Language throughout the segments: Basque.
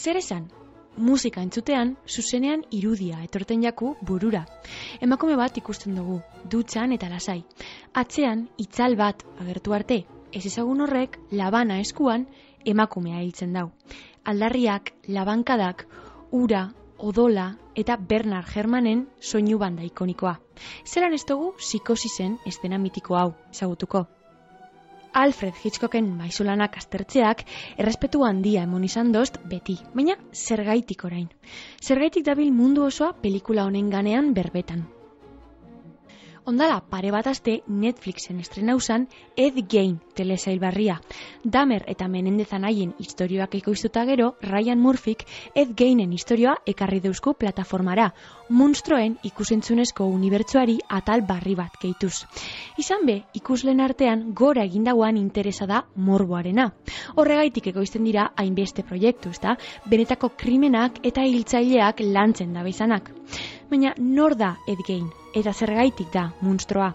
Zer esan? Musika entzutean, zuzenean irudia etorten jaku burura. Emakume bat ikusten dugu, dutxan eta lasai. Atzean, itzal bat agertu arte, ez ezagun horrek, labana eskuan, emakumea hiltzen dau. Aldarriak, labankadak, ura, odola eta Bernard Herrmannen soinu banda ikonikoa. Zeran ez dugu Psikosisen estena mitiko hau, ezagutuko. Alfred Hitchcocken maizulanak aztertzeak errespetu handia emon izan dozt beti, baina zergaitik orain. Zergaitik dabil mundu osoa pelikula honen ganean berbetan. Ondala pare bat aste Netflixen estrenauzan Ed Gein telesail barria. Dahmer eta Menendez anaien istorioak ekoiztuta gero, Ryan Murphyk Ed Geinen istorioa ekarri deusku plataformara, munstroen ikusentzunezko unibertsuari atal barri bat gehituz. Izan be, ikuslen artean gora egindagoan interesa da morboarena. Horregaitik ekoizten dira hainbeste proiektu, ezta? Benetako krimenak eta hiltzaileak lantzen dabe izanak. Baina nor da Ed Gein, eta zergaitik da munstroa?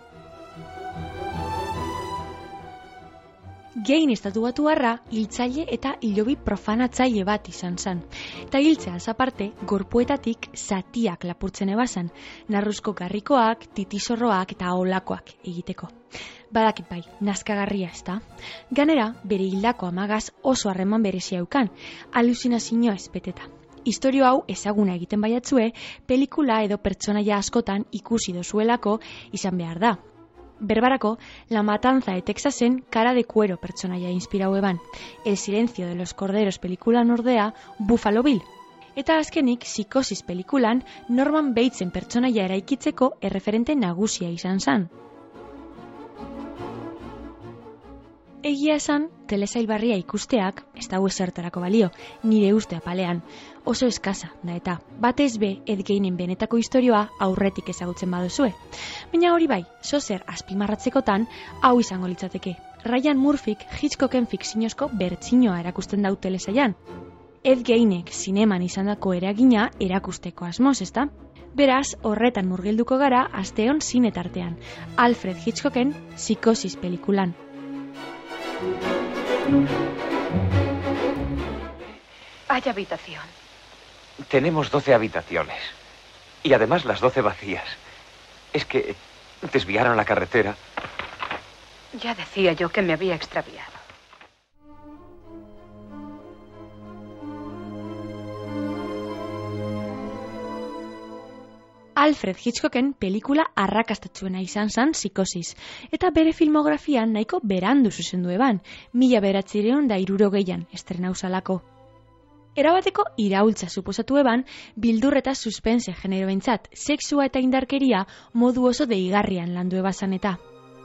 Gein estatuatuarra hiltzaile eta hilobi profanatzaile bat izan zen. Eta hiltzeaz aparte, gorpuetatik zatiak lapurtzen ebazan, narruzko garrikoak, titizorroak eta olakoak egiteko. Badakit bai, nazkagarria ezta. Ganera, bere hildako amagaz oso harreman berezia eukan, aluzinazioa ezpeteta. Historio hau ezaguna egiten baiatzue, pelikula edo pertsonaia askotan ikusi dozuelako izan behar da. Berbarako, La Matanza de Texasen Cara de Cuero pertsonaia inspirau eban. El Silencio de los Corderos pelikulan ordea Buffalo Bill. Eta azkenik, Psikosis pelikulan Norman Batesen pertsonaia eraikitzeko erreferente nagusia izan zan. Egia esan, telesail barria ikusteak, ez dago ezertarako balio, nire uste apalean, oso eskasa da eta, batez be Ed Geinen benetako istorioa aurretik ezagutzen baduzue. Baina hori bai, zozer azpimarratzekotan, hau izango litzateke. Ryan Murphyk Hitchcocken fikziozko bertsinoa erakusten dau telesailan. Ed Geinek zineman izandako eragina erakusteko asmoz, ezta? Beraz, horretan murgilduko gara asteon zinetartean. Alfred Hitchcocken Psikosis pelikulan. Hay habitación. Tenemos 12 habitaciones. Y además las 12 vacías. Es que desviaron la carretera. Ya decía yo que me había extraviado. Alfred Hitchcocken pelikula arrakastatsuena izan zan Psikosis, eta bere filmografian nahiko berandu zuzendu eban, 1960an estrenauzalako. Erabateko iraultza suposatu eban, bildur eta suspense generoentzat, sexua eta indarkeria modu oso deigarrian landu ebazan eta.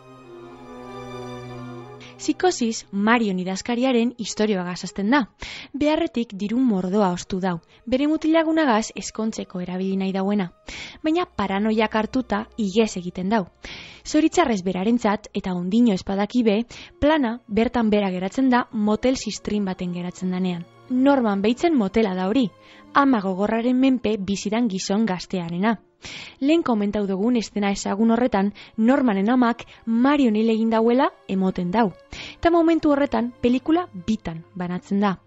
Psikosis Marion idazkariaren istorioagaz hasten da. Beharretik diru mordoa ostu dau, bere mutilagunagaz ezkontzeko erabili nahi dauena. Baina paranoiak hartuta igez egiten dau. Zoritzarrez berarentzat eta ondino espadaki be, plana bertan bera geratzen da motel sistrin baten geratzen danean. Norman Batesen motela da hori, ama gogorraren menpe bizidan gizon gaztearena. Lehen komentau dugun estena ezagun horretan, Normanen amak Marion hil egin dauela emoten dau. Eta momentu horretan, pelikula bitan banatzen da.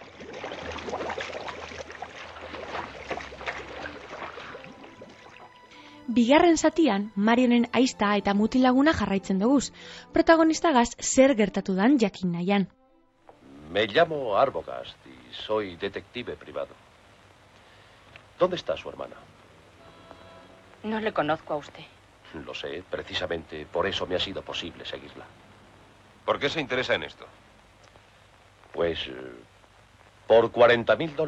Bigarren zatian, Marionen aizta eta mutilaguna jarraitzen duguz. Protagonistagaz zer gertatu dan jakin nahian. Me llamo Arbogast y soy detective privado. ¿Dónde está su hermana? No le conozco a usted. Lo sé, precisamente por eso me ha sido posible seguirla. ¿Por qué se interesa en esto? Pues por $40.000.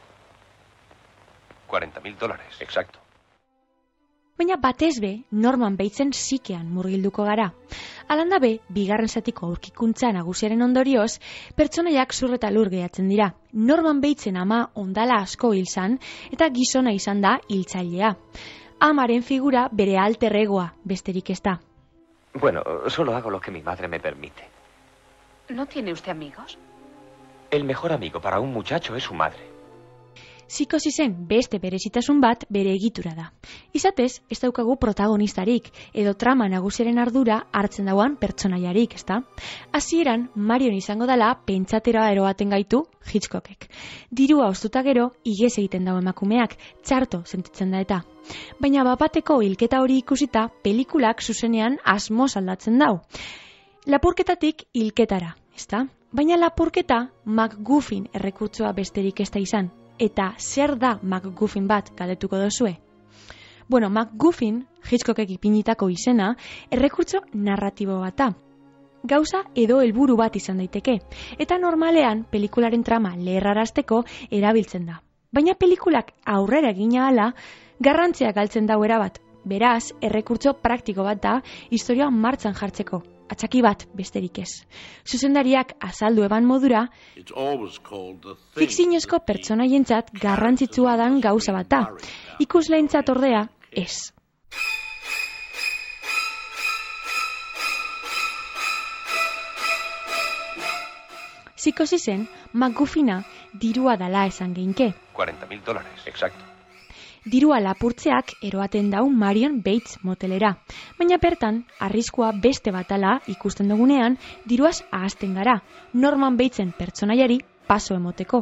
$40.000. Exacto. Baina batez be, Norman Batesen zikean murgilduko gara. Alanda be, bigarren zatiko aurkikuntza nagusiaren ondorioz, pertsonaiak zur eta lur gehatzen dira. Norman Batesen ama ondala asko hil zan, eta gizona izan da hiltzailea. Amaren figura bere alter egoa, besterik ez da. Bueno, solo hago lo que mi madre me permite. ¿No tiene usted amigos? El mejor amigo para un muchacho es su madre. Psikosisen beste berezitasun bat bere egitura da. Izatez, ez daukagu protagonistarik, edo trama nagusiaren ardura hartzen dauan pertsonaiarik, ezta? Hasieran Marion izango dela pentsatera eroaten gaitu Hitchcockek. Dirua oztuta gero, igez egiten dau emakumeak, txarto sentitzen da eta. Baina bapateko hilketa hori ikusita, pelikulak zuzenean asmoz aldatzen dau. Lapurketatik hilketara, ezta? Baina lapurketa MacGuffin errekurtsoa besterik ez da izan. Eta zer da MacGuffin bat galdetuko dozue? Bueno, MacGuffin, Hitchcockek ipinitako izena, errekurtso narratibo bat da. Gauza edo helburu bat izan daiteke, eta normalean pelikularen trama leherrarazteko erabiltzen da. Baina pelikulak aurrera egina hala, garrantzia galtzen dau erabat. Beraz, errekurtso praktiko bat da historia martxan jartzeko. Atxaki bat besterik ez. Zuzendariak azaldu eban modura, fikziozko pertsonaientzat garrantzitsua dan gauza bat da. Ikusleentzat ordea, ez. Psikosisen, MacGuffina dirua dala esan geinke. $40,000, exacto. Dirua lapurtzeak eroaten dau Marion Bates motelera. Baina bertan, arriskua beste batala ikusten dugunean, diruaz ahazten gara. Norman Batesen pertsonaiari paso emoteko.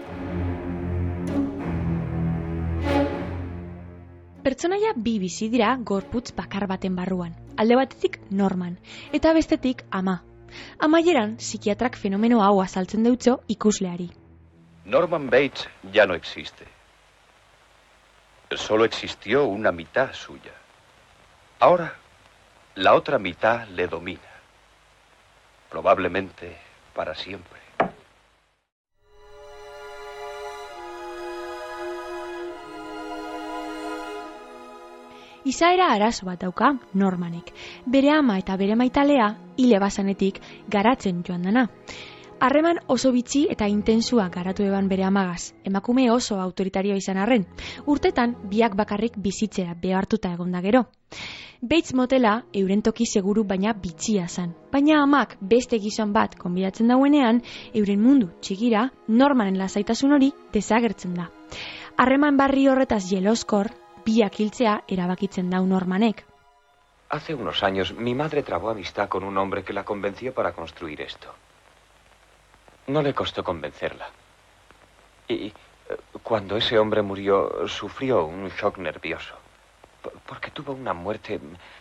Pertsonaia bi bizi dira gorputz bakar baten barruan. Alde batetik Norman, eta bestetik ama. Amaieran, psikiatrak fenomeno hau azaltzen deutzo ikusleari. Norman Bates ya no existe. Solo existió una mitad suya. Ahora, la otra mitad le domina. Probablemente para siempre. Izaera arazo bat dauka Normanek. Bere ama eta bere maitalea hile basanetik garatzen joan dana. Harreman oso bitxi eta intensua garatu eban bere amagaz. Emakume oso autoritarioa izan arren. Urtetan biak bakarrik bizitzea behartuta egonda gero. Bates motela euren toki seguru baina bitxia zan. Baina amak beste gizon bat konbidatzen dauenean, euren mundu txigira Normanen lasaitasun hori desagertzen da. Harreman barri horretaz jeloskor, biak hiltzea erabakitzen dau Normanek. Hace unos años mi madre trabó amistad con un hombre que la convenció para construir esto. No le costó convencerla. Y cuando ese hombre murió, sufrió un shock nervioso. Porque tuvo una muerte...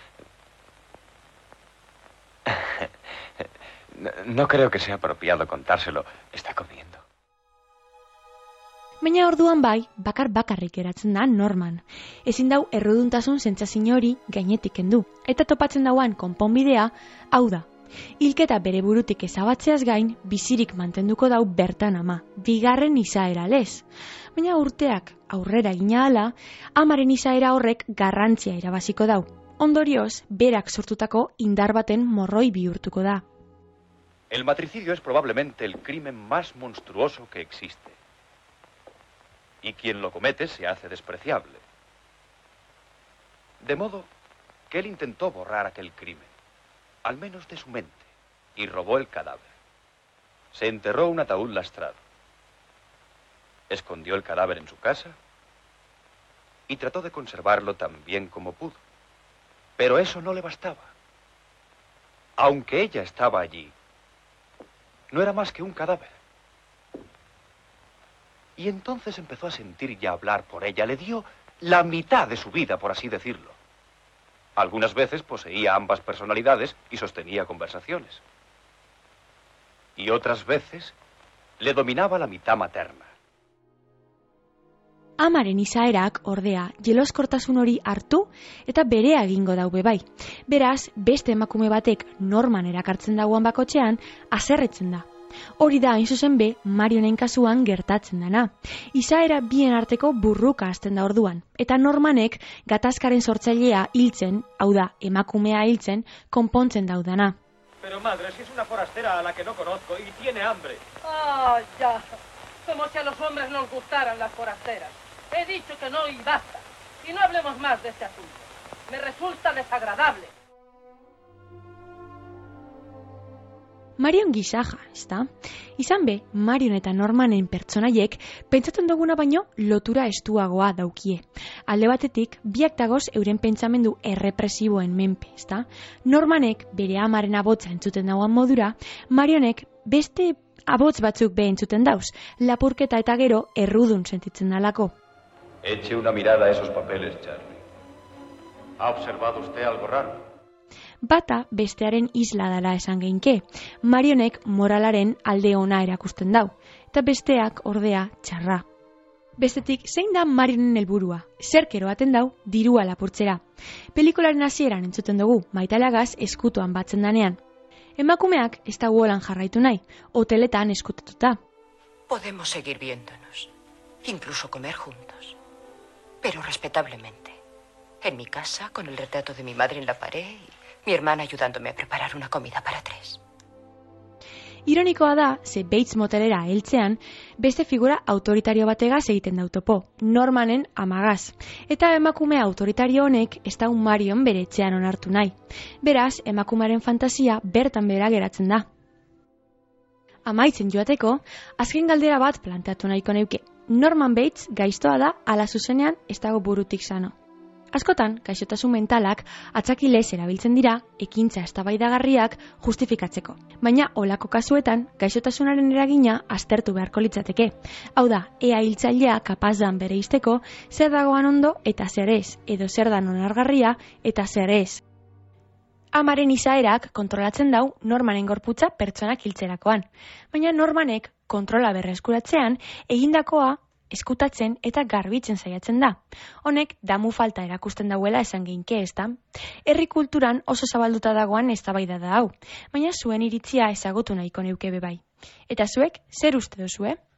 No creo que sea apropiado contárselo. Está comiendo. Baina orduan bai, bakarrik geratzen da Norman. Ezin dau erruduntasun sentsazio hori gainetik kendu. Eta topatzen dauan konponbidea, hau da. Hilketa bere burutik ezabatzeaz gain, bizirik mantenduko dau bertan ama, bigarren izaera lez. Baina urteak aurrera gina hala, amaren izaera horrek garrantzia irabaziko dau. Ondorioz, berak sortutako indar baten morroi bihurtuko da. El matricidio es probablemente el crimen más monstruoso que existe. Y quien lo comete se hace despreciable. De modo que él intentó borrar aquel crimen, al menos de su mente, y robó el cadáver. Se enterró un ataúd lastrado. Escondió el cadáver en su casa y trató de conservarlo tan bien como pudo. Pero eso no le bastaba. Aunque ella estaba allí, no era más que un cadáver. Y entonces empezó a sentir y a hablar por ella. Le dio la mitad de su vida, por así decirlo. Algunas veces poseía ambas personalidades y sostenía conversaciones. Y otras veces le dominaba la mitad materna. Amaren izaerak, ordea, jeloskortasun hori hartu eta berea egingo daube bai. Beraz, beste emakume batek Norman erakartzen dauan bakotxean, haserretzen da. Hori da, hain zuzen be, Marionen kasuan gertatzen dana. Izaera bien arteko burruka hasten da orduan. Eta Normanek gatazkaren sortzailea hiltzen, hau da, emakumea hiltzen, konpontzen daudana. Pero madre, si es una forastera a la que no conozco y tiene hambre. Ah, ya. Como si a los hombres nos gustaran las forasteras. He dicho que no y basta. Y no hablemos más de este asunto. Me resulta desagradable. Marion gisaja, ezta? Izan be, Marion eta Normanen pertsonaiek pentsatzen duguna baino lotura estuagoa daukie. Alde batetik, biak dagoz euren pentsamendu errepresiboen menpe, ezta? Normanek bere amaren abotza entzuten dauan modura, Marionek beste abots batzuk be entzuten dauz, lapurketa eta gero errudun sentitzen dalako. Eche una mirada a esos papeles, Charlie. ¿Ha observado usted algo raro? Bata bestearen isla dela esan geinke. Marionek moralaren alde ona erakusten dau, eta besteak ordea txarra. Bestetik, zein da Marionen helburua? Zerk eroaten dau dirua lapurtzera. Pelikularen hasieran entzuten dugu, Maitalagaz eskutuan batzen danean. Emakumeak ez da holan jarraitu nahi, hoteletan eskutatuta. Podemos seguir viéndonos, incluso comer juntos, pero respetablemente. En mi casa, con el retrato de mi madre en la pared y mi hermana ayudándome a preparar una comida para 3. Ironikoa da, ze Bates motelera heltzean, beste figura autoritario bategaz egiten dau topo, Normanen amagaz. Eta emakume autoritario honek ez da Marion bere etxean onartu nahi. Beraz, emakumearen fantasia bertan behera geratzen da. Amaitzen joateko, azken galdera bat planteatu nahiko neuke. Norman Bates gaiztoa da ala zuzenean ez dago burutik sano. Askotan, gaixotasun mentalak atzakilez erabiltzen dira ekintza eztabaidagarriak justifikatzeko. Baina, olako kasuetan, gaixotasunaren eragina aztertu beharko litzateke. Hau da, ea hiltzailea kapaz dan bereizteko zer dagoan ondo eta zer ez, edo zer dan onargarria eta zer ez. Amaren izaerak kontrolatzen dau Normanen gorputza pertsonak hiltzerakoan. Baina Normanek kontrola berreskuratzean egindakoa eskutatzen eta garbitzen saiatzen da. Honek damu falta erakusten dauela esan geinke, ezta? Herri kulturan oso zabalduta dagoan eztabaida da hau, baina zuen iritzia ezagutu nahiko neuke be bai. Eta zuek zer uste duzue?